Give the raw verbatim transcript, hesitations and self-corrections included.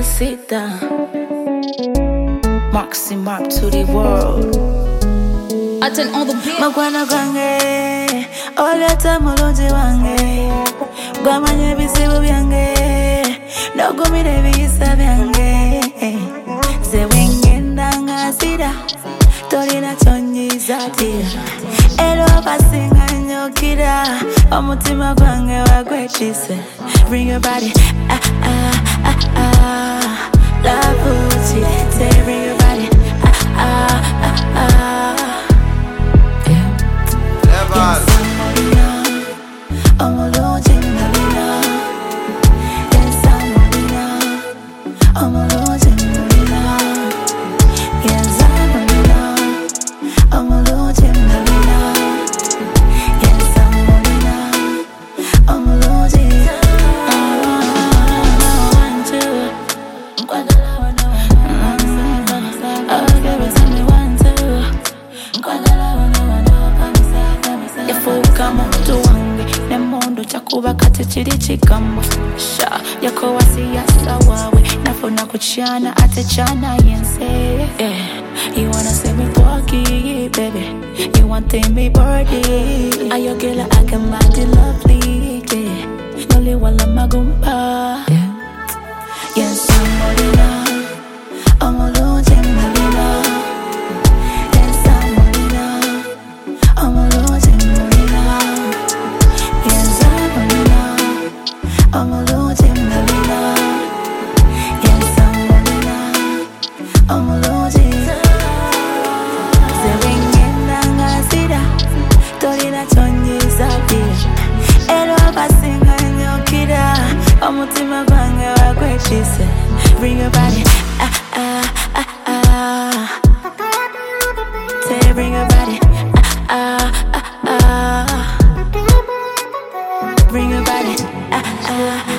sita. Maxi map to the world. Attend all the beats. Magwana gange, oleta mulungi wange. Gwamanye bizibu byange, nogumire ebiyisa byange. Ze wengenda ngazira, tolina kyonyiza tira. Ero basinga nyokira, omutima gwange wagwetise. Bring your body, ah ah ah ah. Love Uchi, say bring your body, ah ah ah ah. Never. Chakuba kati chiri chikambo sha yako wasiyasa wawe nafuna kuchana atechana yense yeah. You wanna see me porky, baby. You want to me birdie. Are you girl I can mind you lovely, yeah. Noli wala magumpa, yeah. Yes, I'm Molina, I'm Molina, Molina. Yes, I'm Molina, I'm Molina. I'm a losing Molina. Yes, I'm Molina. I'm a losing. Zewingenda ngazira, tolina kyonyiza bira. Ero basinga nyokira, omutima gwange wagwetise. Bring your body, ah ah ah ah. Say bring your body, ah ah ah ah. Bring your body, ah ah.